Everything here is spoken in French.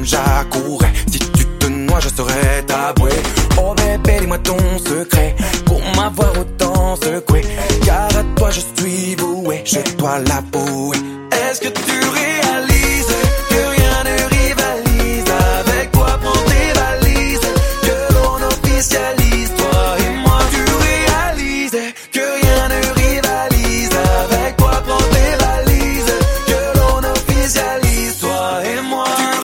comme j'accourais. Si tu te noies, je serai ta bouée. Oh bébé, dis-moi ton secret pour m'avoir autant secoué. Car à toi je suis voué, chez toi la bouée.